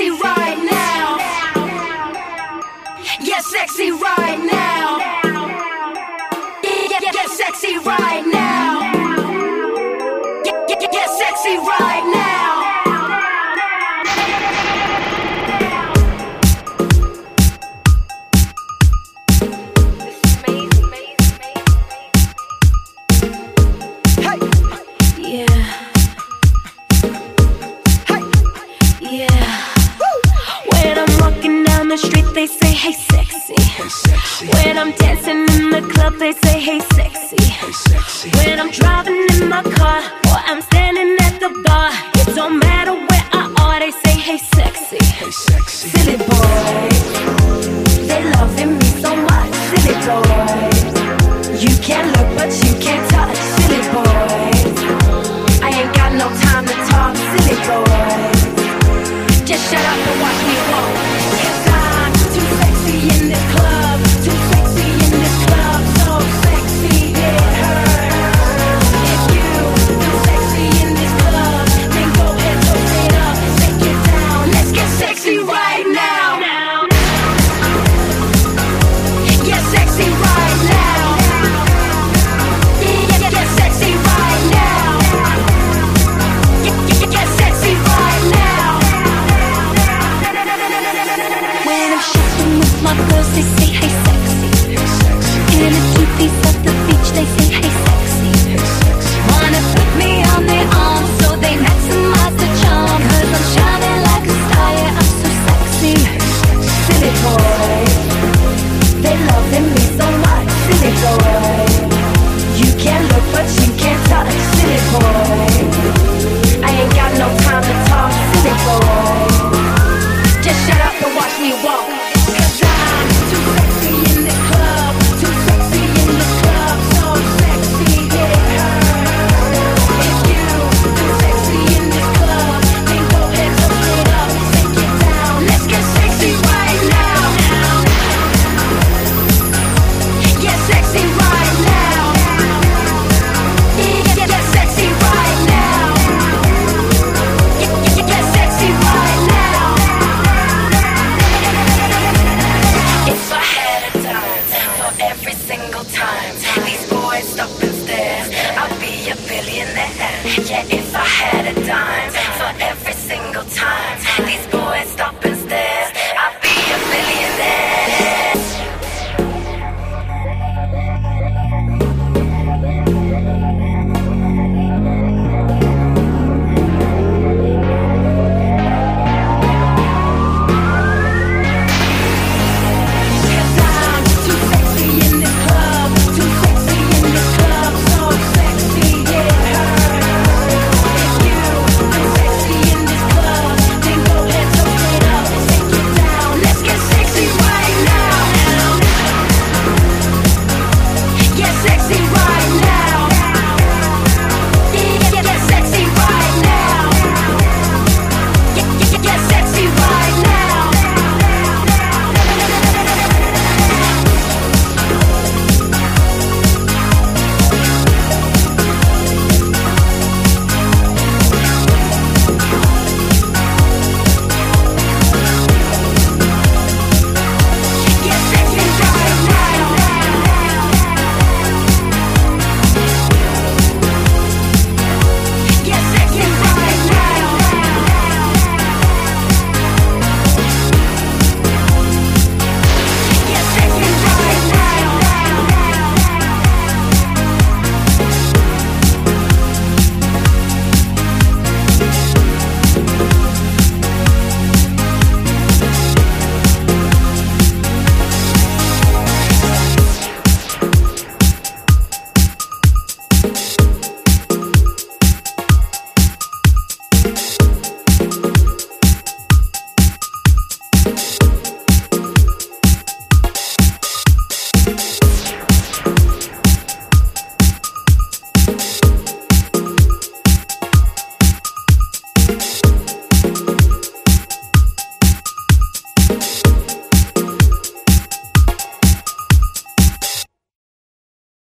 sexy right now. Get sexy right now. Get sexy right now. Get sexy right now. The street, they say, hey sexy. Hey, sexy. When I'm dancing in the club, they say, hey sexy. Hey, sexy. When I'm driving in my car or I'm standing at the bar, it don't matter where I are, they say, hey sexy. Hey, sexy. Silly boys, they loving me so much. Silly boys, you can't look but you can't touch. Silly boys, I ain't got no time to talk. Silly boys, just shut up and watch me walk. In this club, too sexy in this club, so sexy it hurts. If you too sexy in this club, then go ahead, throw it up, take it down. Let's get sexy right now. Get sexy right now. Get sexy right now. Get sexy right now. When I'm shopping with my girls, they say